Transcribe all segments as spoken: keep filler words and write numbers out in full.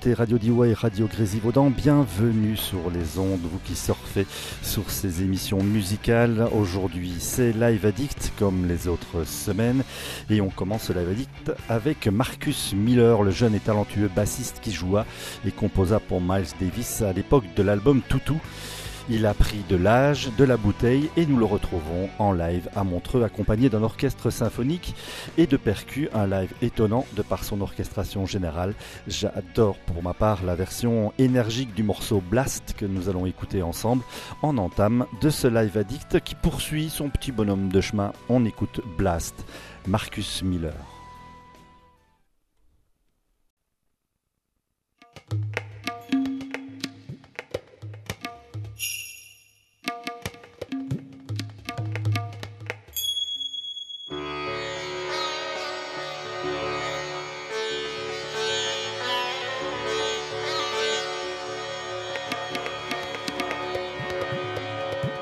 écoutez Radio Diois et Radio Grésivaudan. Bienvenue sur les ondes, vous qui surfez sur ces émissions musicales. Aujourd'hui, c'est Live Addict comme les autres semaines. Et on commence ce Live Addict avec Marcus Miller, le jeune et talentueux bassiste qui joua et composa pour Miles Davis à l'époque de l'album Toutou. Il a pris de l'âge, de la bouteille et nous le retrouvons en live à Montreux accompagné d'un orchestre symphonique et de percus, un live étonnant de par son orchestration générale. J'adore pour ma part la version énergique du morceau Blast que nous allons écouter ensemble en entame de ce Live Addict qui poursuit son petit bonhomme de chemin. On écoute Blast, Marcus Miller.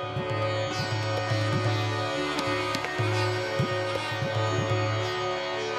Thank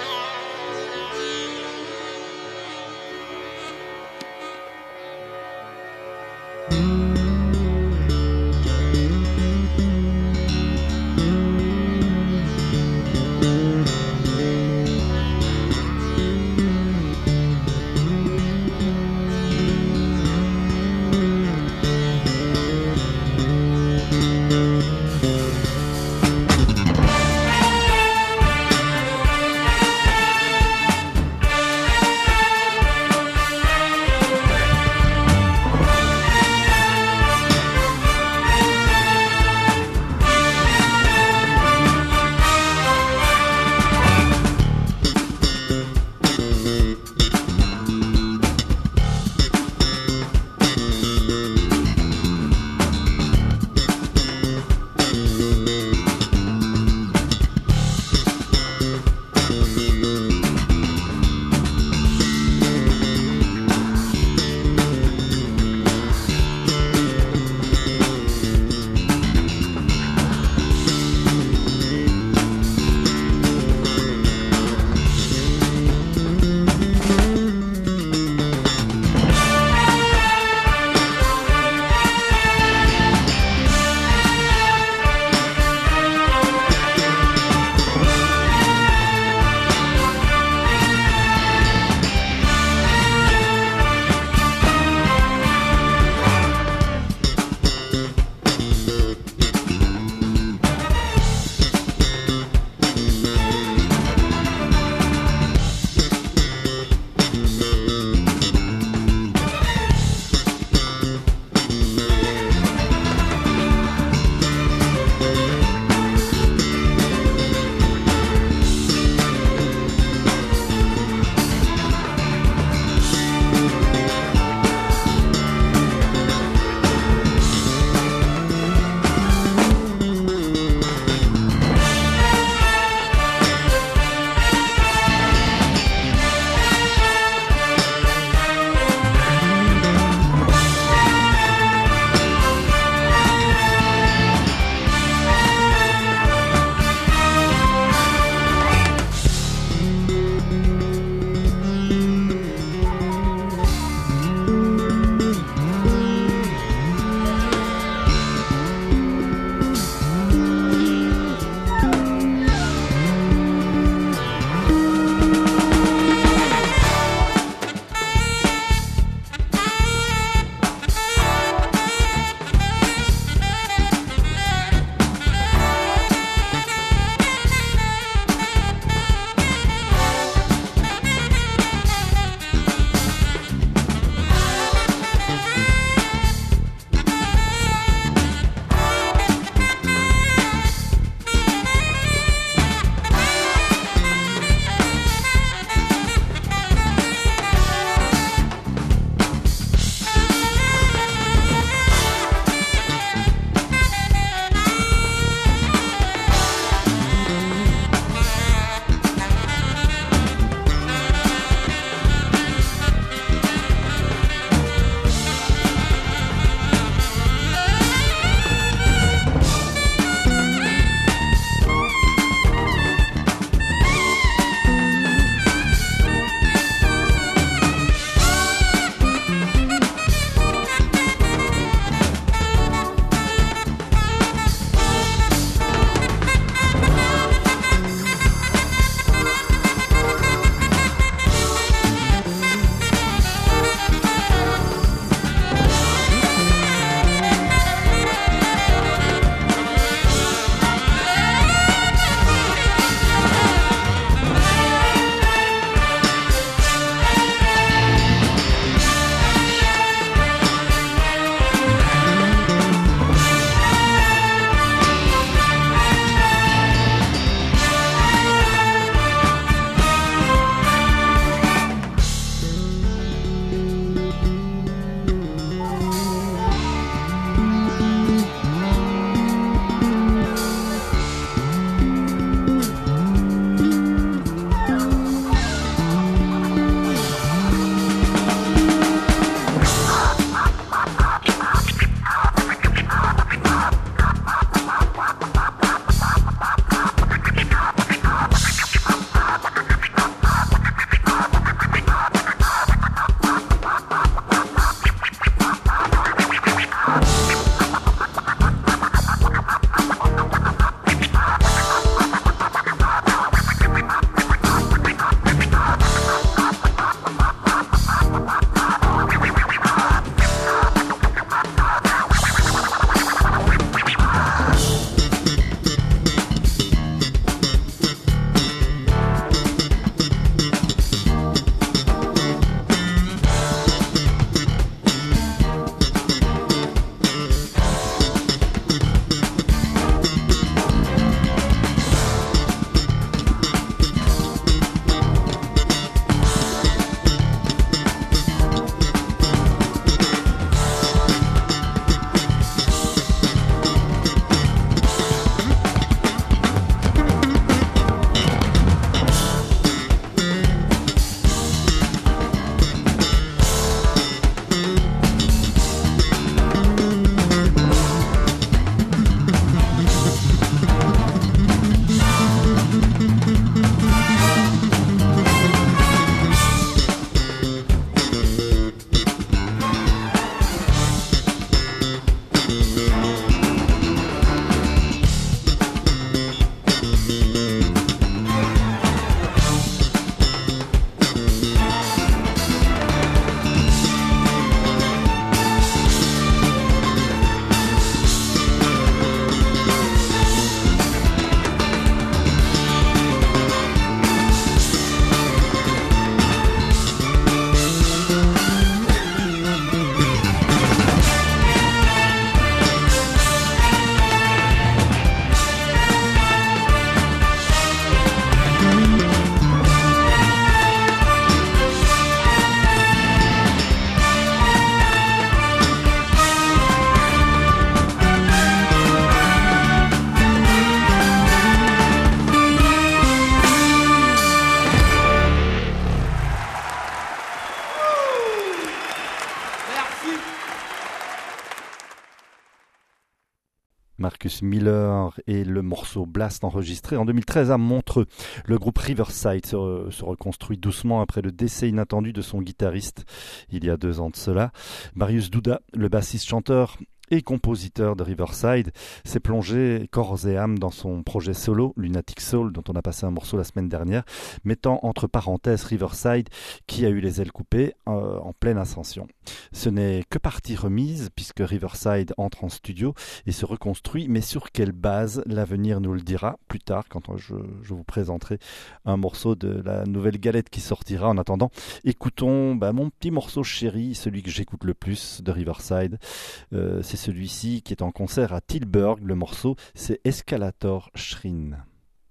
Marcus Miller et le morceau Blast enregistré en deux mille treize à Montreux. Le groupe Riverside se, se reconstruit doucement après le décès inattendu de son guitariste il y a deux ans de cela. Marius Douda, le bassiste-chanteur et compositeur de Riverside, s'est plongé corps et âme dans son projet solo, Lunatic Soul, dont on a passé un morceau la semaine dernière, mettant entre parenthèses Riverside, qui a eu les ailes coupées euh, en pleine ascension. Ce n'est que partie remise, puisque Riverside entre en studio et se reconstruit, mais sur quelle base, l'avenir nous le dira plus tard, quand je, je vous présenterai un morceau de la nouvelle galette qui sortira. En attendant, écoutons bah, mon petit morceau chéri, celui que j'écoute le plus de Riverside. Euh, c'est celui-ci qui est en concert à Tilburg. Le morceau, c'est Escalator Shrine.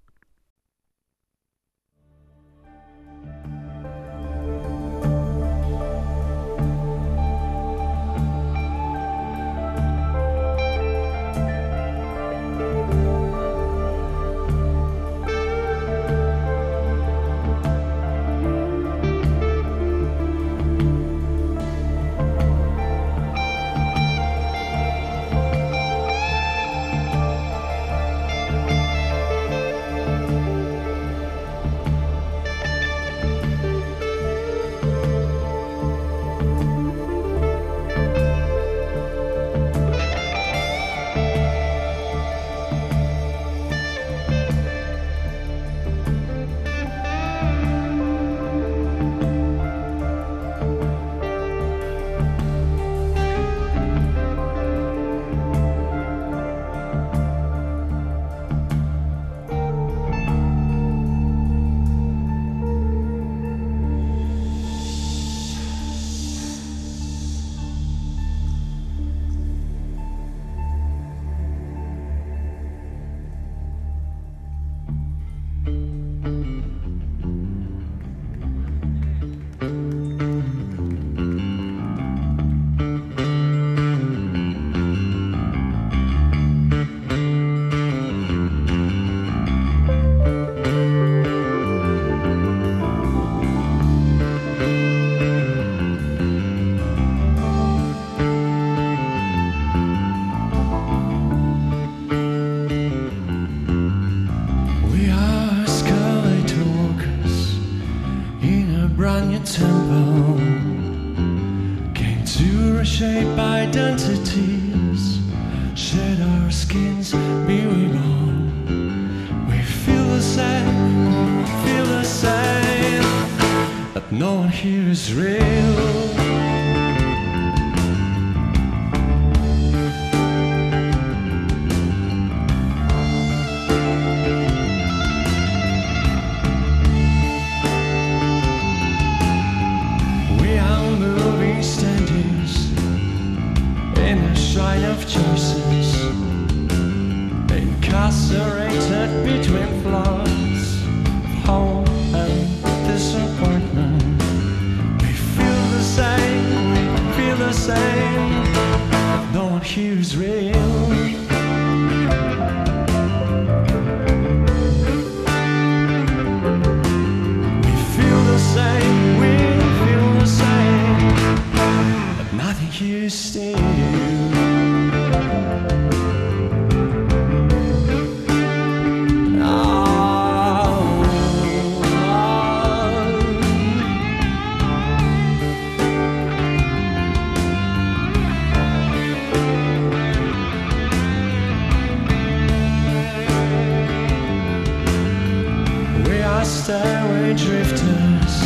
Stairway drifters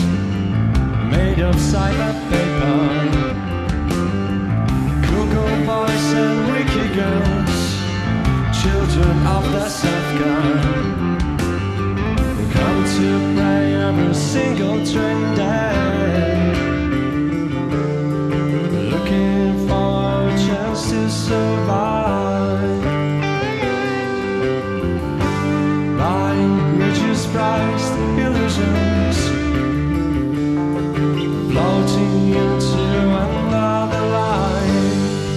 made of cyber paper, cuckoo boys and wicked girls, children of the self-gun, come to pray every single train day, looking for a chance to survive, buying riches priced illusions, floating into another life,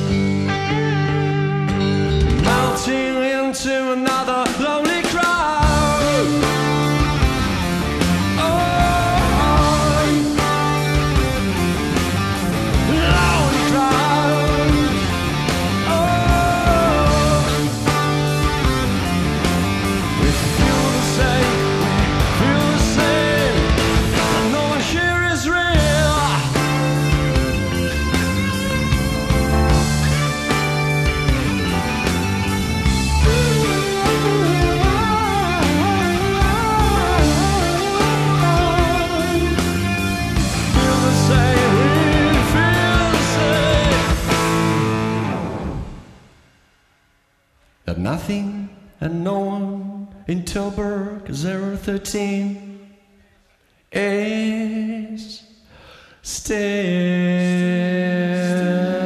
melting into another lonely crowd. Oh, that nothing and no one in Tilburg zero thirteen is still.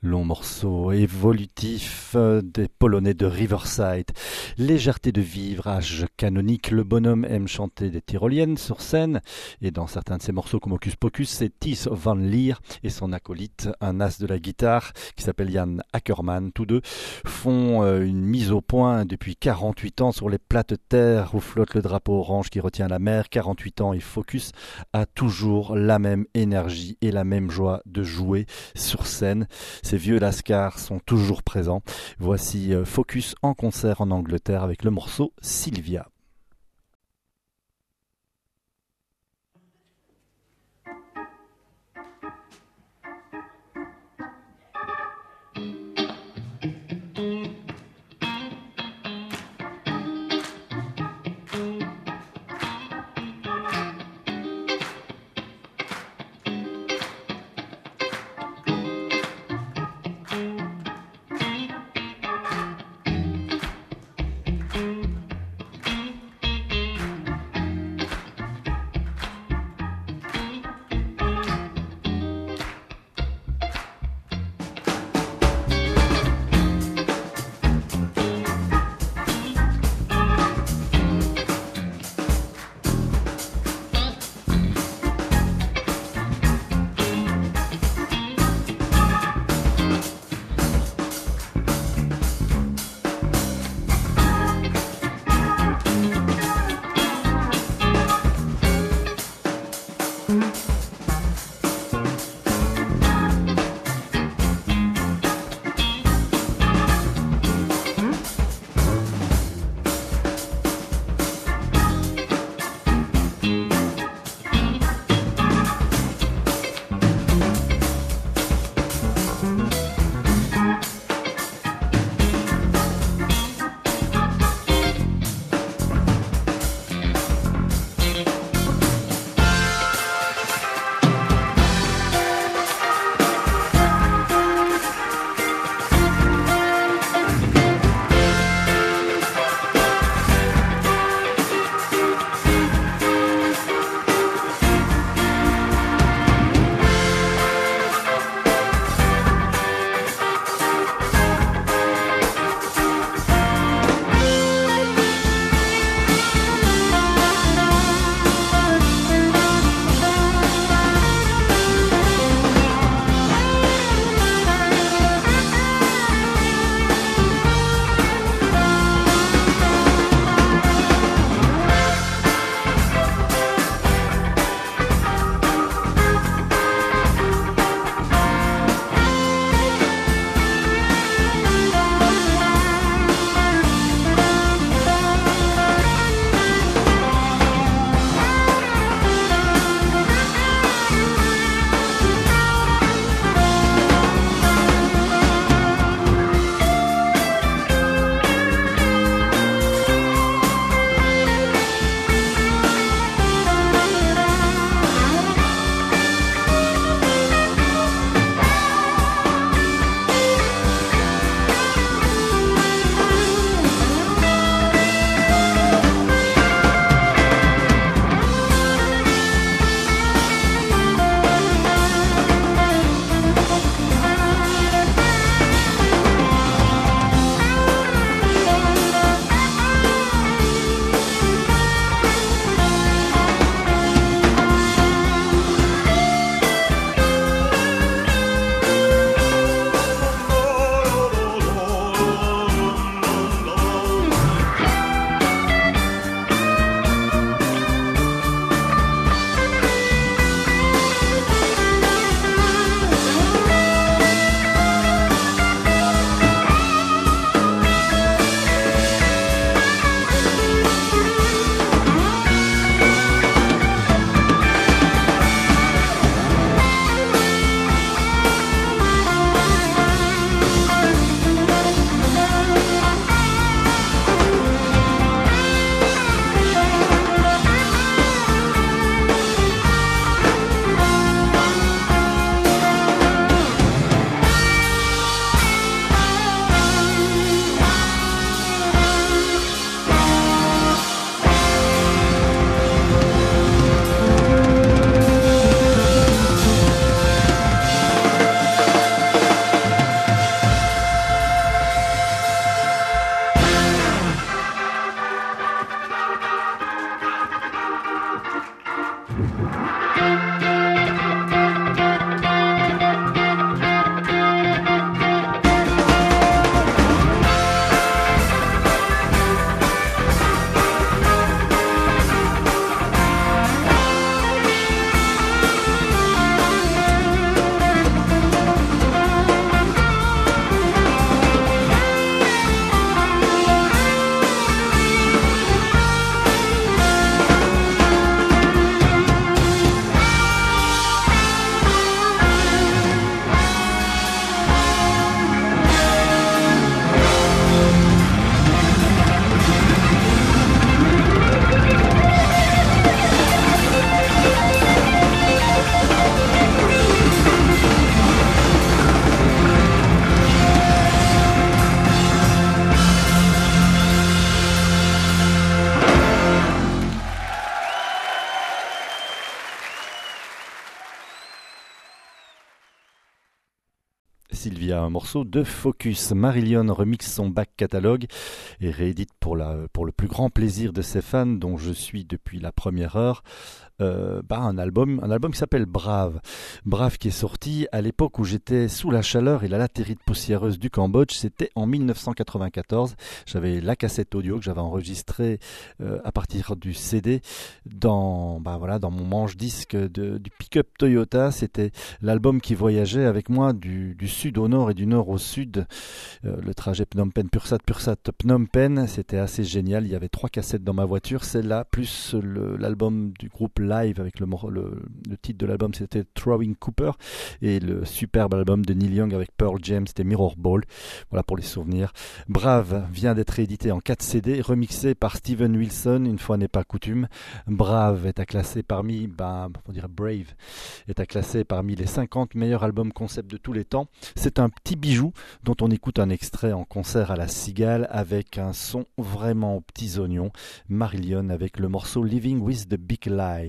Long morceau évolutif des Polonais de Riverside. Légèreté de vivre, âge canonique, le bonhomme aime chanter des tyroliennes sur scène et dans certains de ses morceaux comme Hocus Pocus, c'est Thies van Leer et son acolyte, un as de la guitare qui s'appelle Jan Ackerman. Tous deux font une mise au point depuis quarante-huit ans sur les plates terres où flotte le drapeau orange qui retient la mer. quarante-huit ans et Focus a toujours la même énergie et la même joie de jouer sur scène. Ces vieux lascars sont toujours présents. Voici Focus en concert en Angleterre avec le morceau Sylvia. Sylvia, un morceau de Focus. Marillion remixe son back catalogue et réédite pour, la, pour le plus grand plaisir de ses fans, dont je suis depuis la première heure, Euh, bah, un album, un album qui s'appelle Brave. Brave qui est sorti à l'époque où j'étais sous la chaleur et la latérite poussiéreuse du Cambodge. C'était en dix-neuf cent quatre-vingt-quatorze. J'avais la cassette audio que j'avais enregistrée euh, à partir du C D dans, bah, voilà, dans mon manche-disque de, du pick-up Toyota. C'était l'album qui voyageait avec moi du, du sud au nord et du nord au sud. Euh, le trajet Phnom Penh, Pursat, Pursat, Phnom Penh, c'était assez génial. Il y avait trois cassettes dans ma voiture. Celle-là, plus le, l'album du groupe Live avec le, le, le titre de l'album, c'était Throwing Cooper, et le superbe album de Neil Young avec Pearl Jam, c'était Mirror Ball. Voilà pour les souvenirs. Brave vient d'être édité en quatre C D, remixé par Steven Wilson, une fois n'est pas coutume. Brave est à classer parmi, ben, on dirait Brave, est à classer parmi les cinquante meilleurs albums concept de tous les temps. C'est un petit bijou dont on écoute un extrait en concert à la Cigale avec un son vraiment aux petits oignons. Marillion avec le morceau Living with the Big Lie.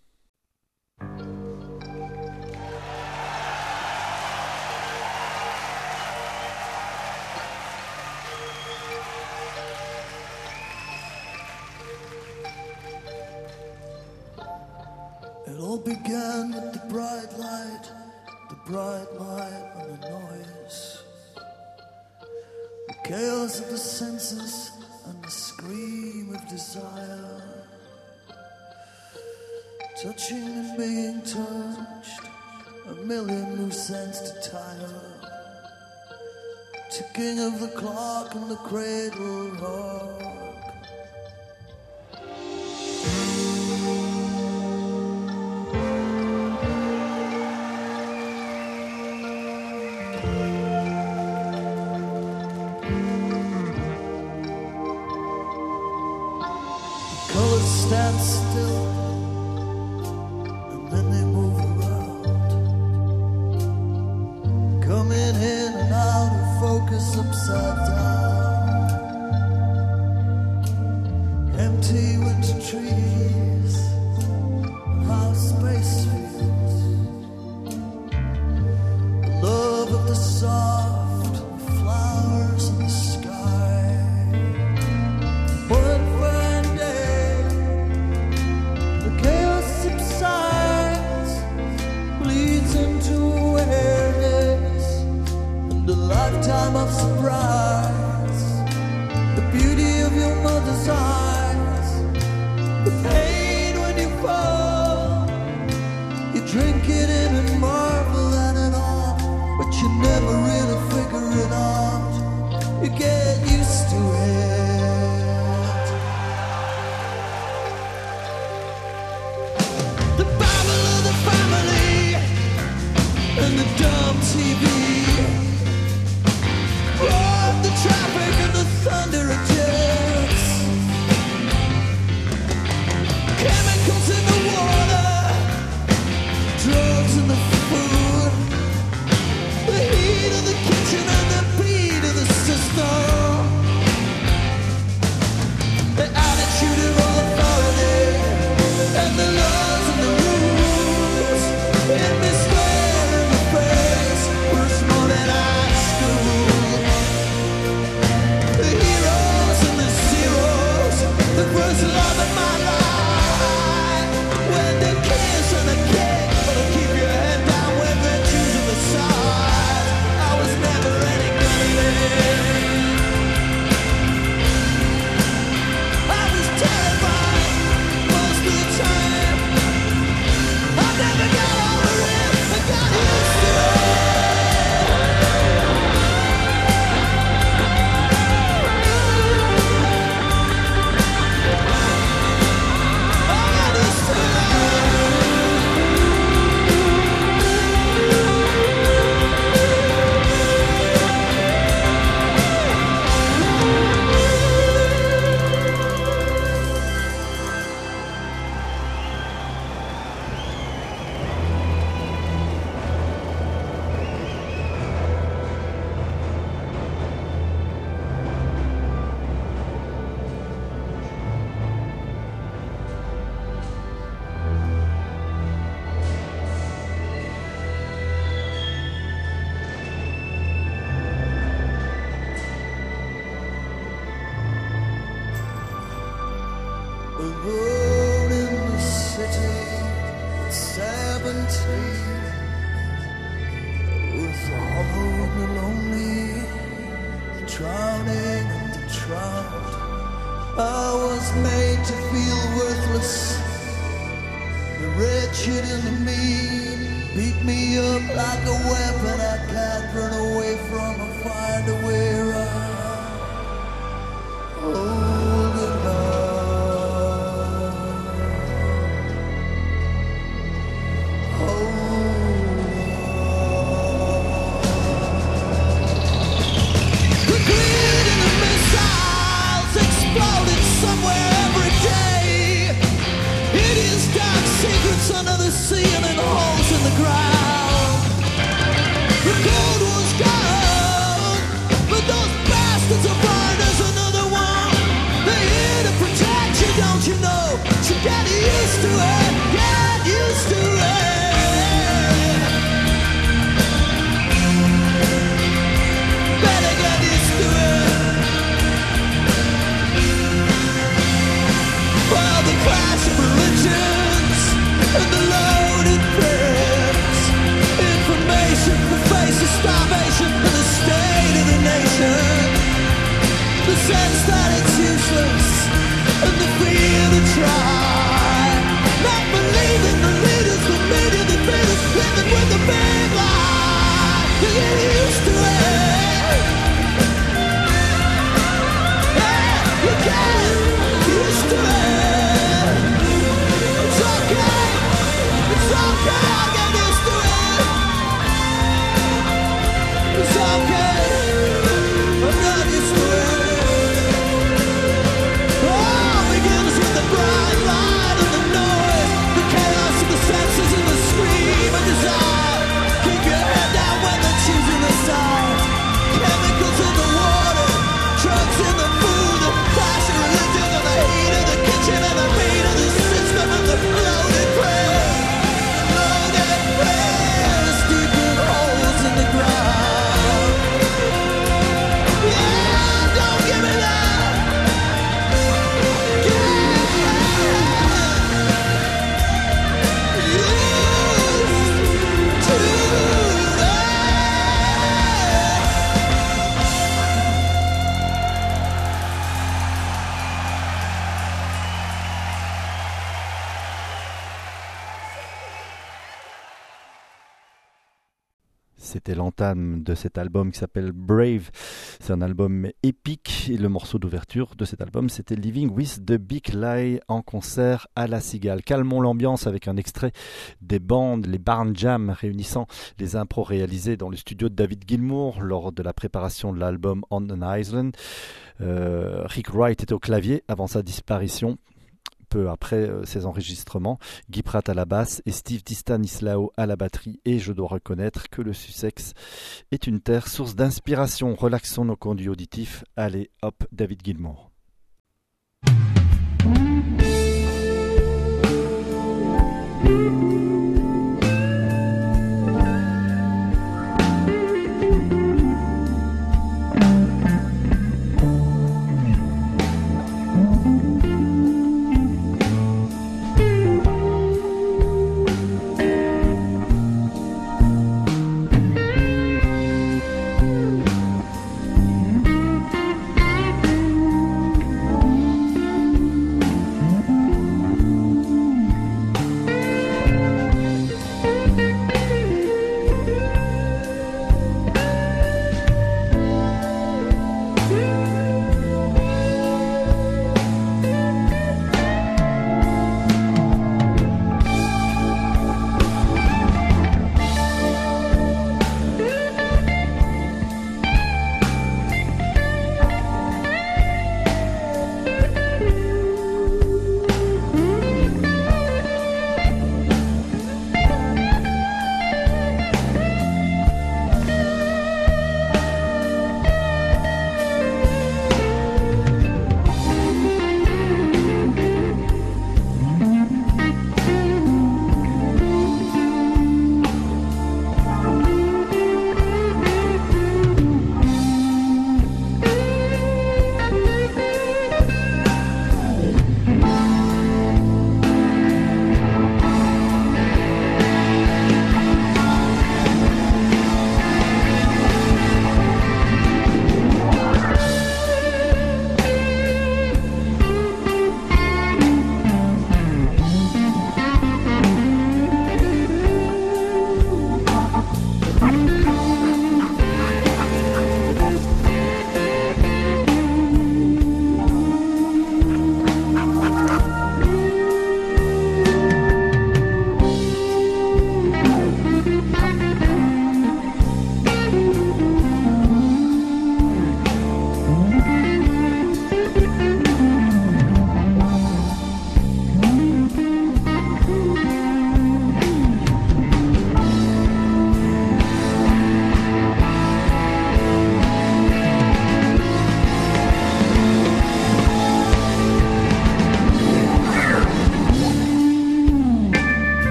It all began with the bright light, the bright light and the noise, the chaos of the senses and the scream of desire, touching and being touched, a million loose ends to tie up, ticking of the clock and the cradle rock. Stand still, and then they move around, coming in and out of focus upside down. Empty winter trees, high space fields, the love of the soft, the flowers in the sky. One fine day, subsides, bleeds into awareness, and a lifetime of surprise. The beauty of your mother's eyes, the pain when you fall. You drink it in and marvel at it all, but you never really figure it out. You get used to it. And the dumb T V, oh, the traffic and the thunder of jets, chemicals in the water, drugs I was made to feel worthless. The wretched and the mean beat me up like a weapon I can't run away from or find a way around. Hold it on. Hold on. The greed and the missiles exploding somewhere every day. It is dark secrets under the sea and in holes in the ground. The gold was gone, but those bastards are burned as another one. They're here to protect you, don't you know? So get used to it, get used to it. Better get used to it. Well, the clash of religions and the loaded prayers. Information for face of starvation for the state of the nation. The sense that it's useless and the fear to try. Not believing the leaders, the media, the feeders, living with the big lie. You get used to it. Yeah, you get used to it. It's okay, it's okay, I'll get used to it. It's okay, I'm not used to it. All begins with the bright light and the noise, the chaos of the senses and the scream of desire. Keep your head down when they're choosing the side. Chemicals in the water, drugs in the food, the flash of religion and the heat of the kitchen and the beat of the system and the loaded prayer. Loaded prayers deep in holes in the ground. Yeah, don't give me that. Yeah. Used to that. C'était l'entame de cet album qui s'appelle Brave. C'est un album épique et le morceau d'ouverture de cet album, c'était Living with the Big Lie en concert à La Cigale. Calmons l'ambiance avec un extrait des bandes, les Barn Jam, réunissant les impros réalisés dans le studio de David Gilmour lors de la préparation de l'album On an Island. Euh, Rick Wright était au clavier avant sa disparition. Peu après euh, ces enregistrements, Guy Pratt à la basse et Steve Distanislao à la batterie. Et je dois reconnaître que le Sussex est une terre source d'inspiration. Relaxons nos conduits auditifs. Allez, hop, David Gilmour.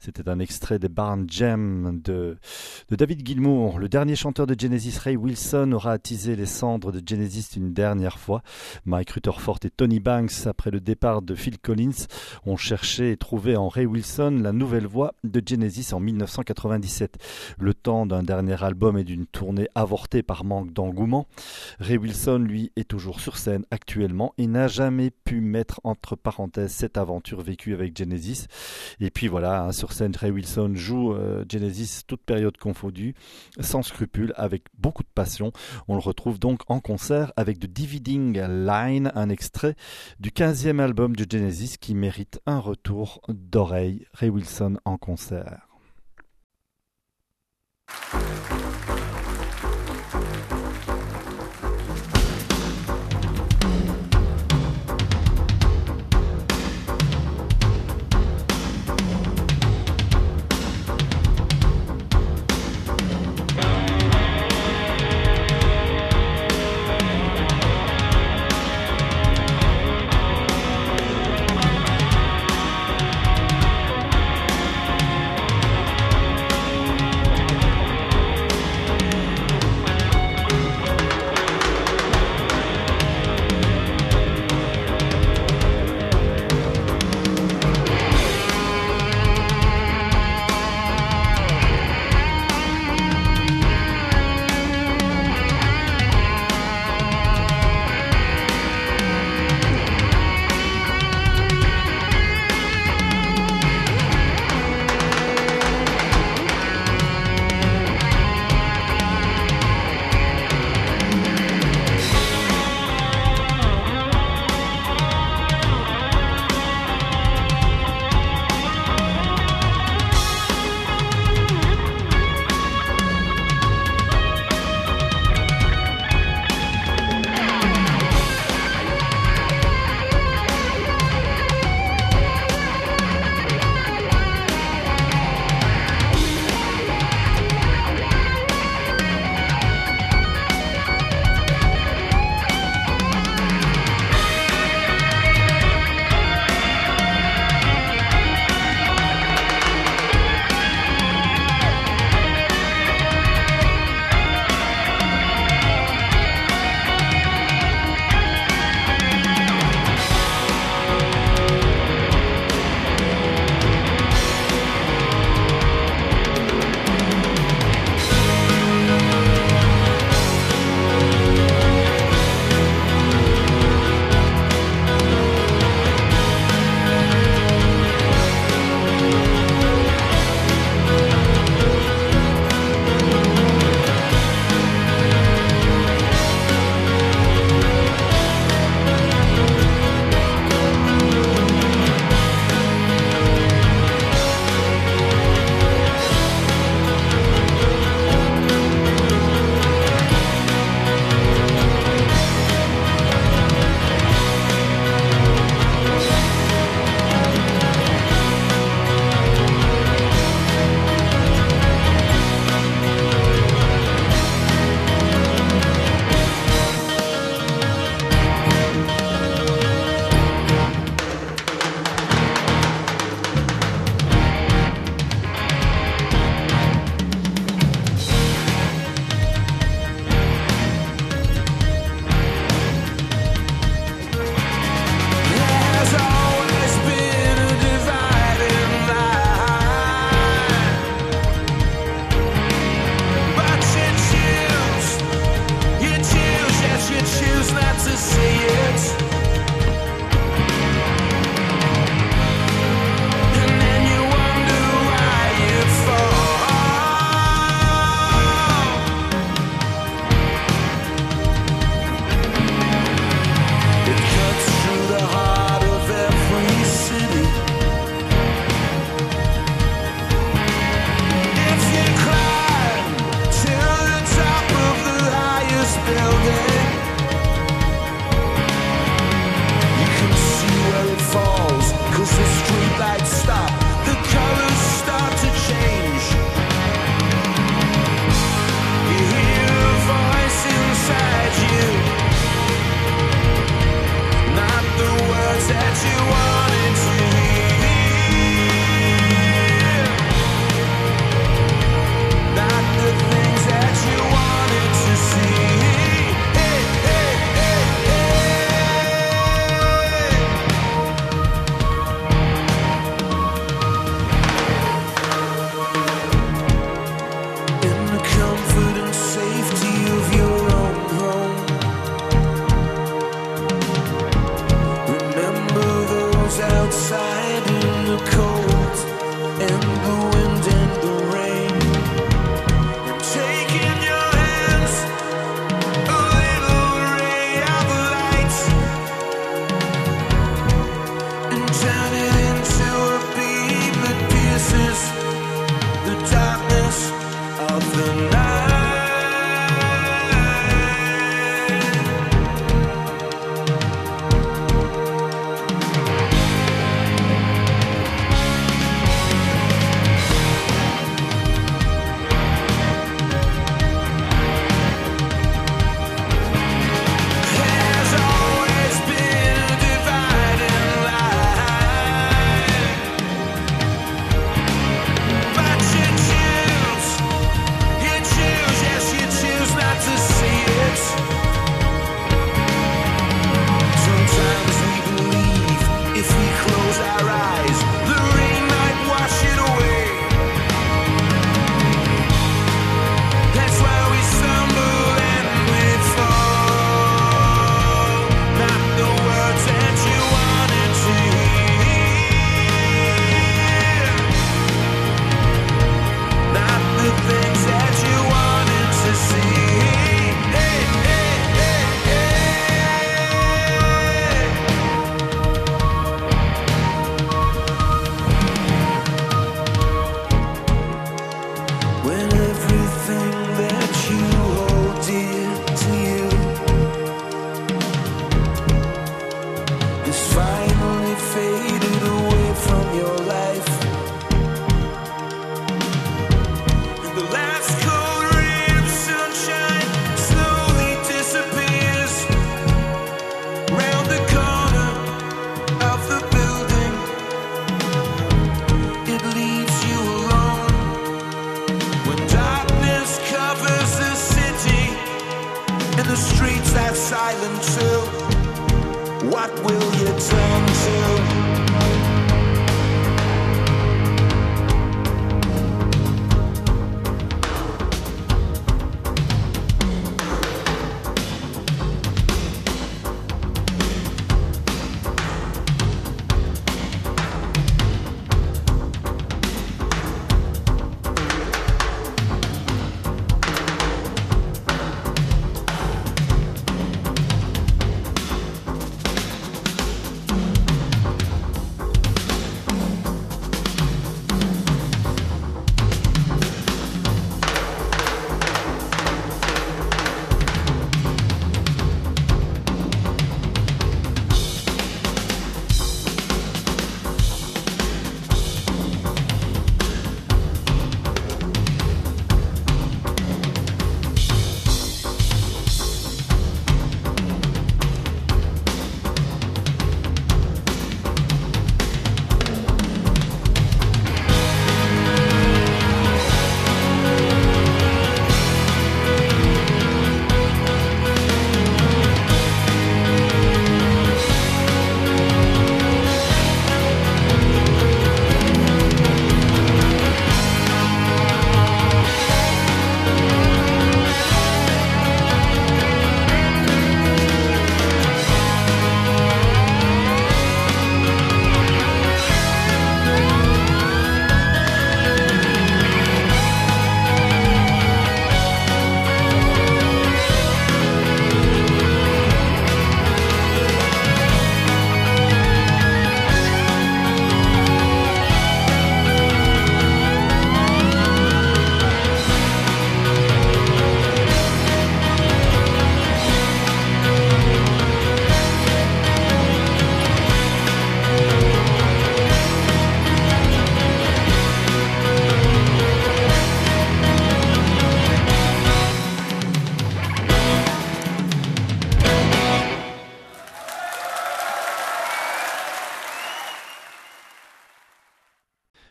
C'était un extrait des Barn Jam de, de David Gilmour. Le dernier chanteur de Genesis, Ray Wilson, aura attisé les cendres de Genesis une dernière fois. Mike Rutherford et Tony Banks, après le départ de Phil Collins, ont cherché et trouvé en Ray Wilson la nouvelle voix de Genesis en dix-neuf cent quatre-vingt-dix-sept. Le temps d'un dernier album et d'une tournée avortée par manque d'engouement, Ray Wilson, lui, est toujours sur scène actuellement et n'a jamais pu mettre entre parenthèses cette aventure vécue avec Genesis. Et puis voilà, hein, sur scène, Ray Wilson joue euh, Genesis toute période confondue, sans scrupule, avec beaucoup de passion. On le retrouve donc en concert avec The Dividing Line, un extrait du quinzième album de Genesis qui mérite un retour d'oreille. Ray Wilson en concert. Thank outside in the cold and the wind and the rain. And taking your hands, a little ray of light, and turn it into a beam that pierces the darkness of the night. There's always been a dividing line, but you choose, you choose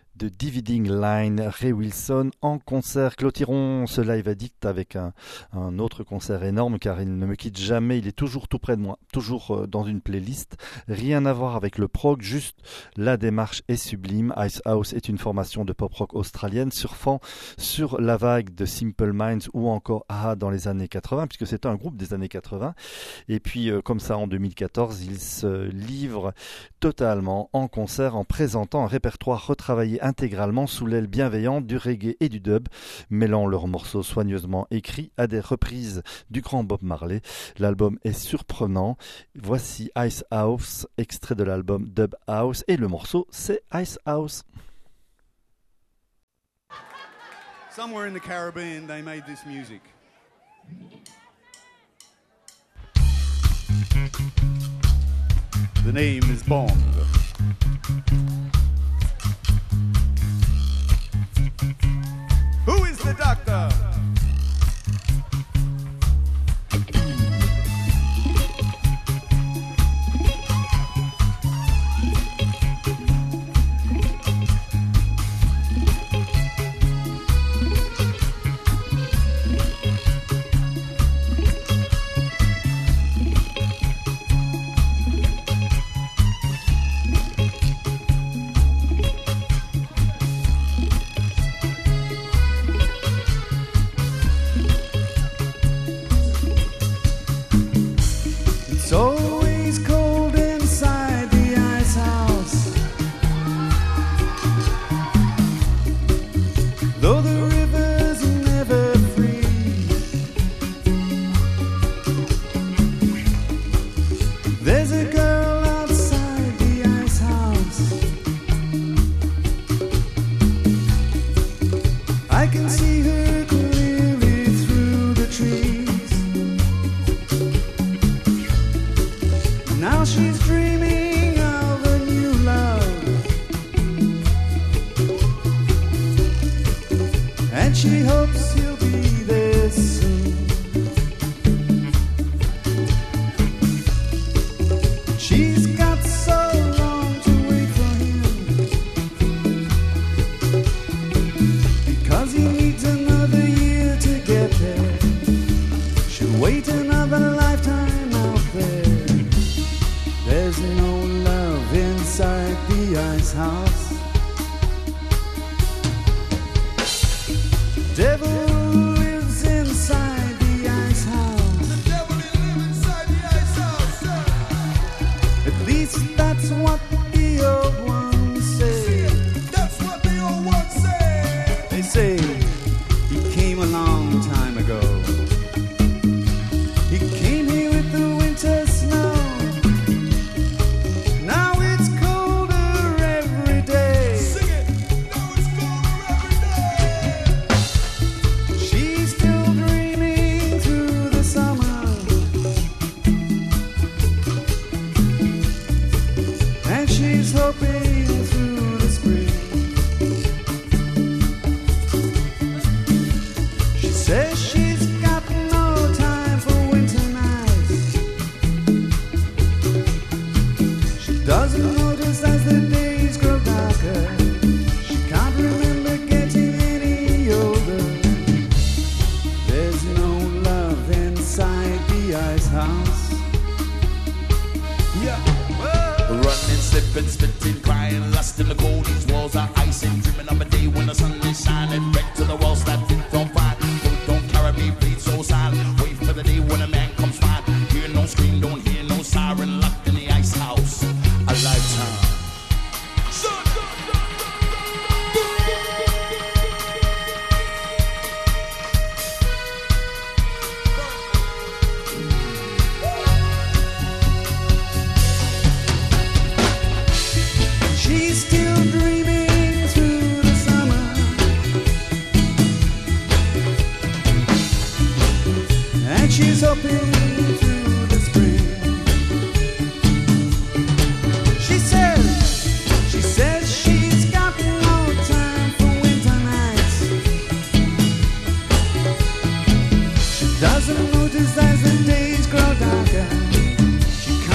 de Dividing Line, Ray Wilson en concert. Clôturons ce live addict avec un, un autre concert énorme car il ne me quitte jamais, il est toujours tout près de moi, toujours dans une playlist. Rien à voir avec le prog, juste la démarche est sublime. Icehouse est une formation de pop rock australienne surfant sur la vague de Simple Minds ou encore A A dans les années quatre-vingts, puisque c'est un groupe des années quatre-vingts. Et puis euh, comme ça en deux mille quatorze, il se livre totalement en concert en présentant un répertoire retravaillé intégralement sous l'aile bienveillante du reggae et du dub, mêlant leurs morceaux soigneusement écrits à des reprises du grand Bob Marley. L'album est surprenant. Voici Icehouse, extrait de l'album Dub House, et le morceau c'est Icehouse. Somewhere in the Caribbean they made this music. The name is Bond. Who is the doctor?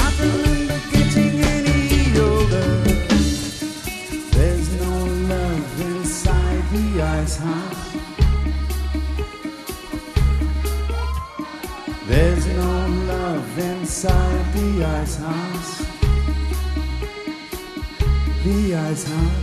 There's no love ice house. There's no love inside the ice house. The ice house.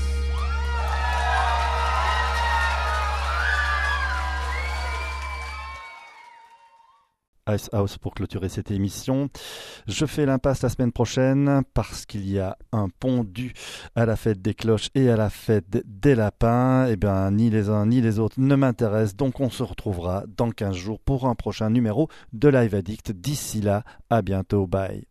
Ice House pour clôturer cette émission. Je fais l'impasse la semaine prochaine parce qu'il y a un pondu à la fête des cloches et à la fête des lapins. Eh bien, ni les uns ni les autres ne m'intéressent, donc on se retrouvera dans quinze jours pour un prochain numéro de Live Addict. D'ici là, à bientôt, bye.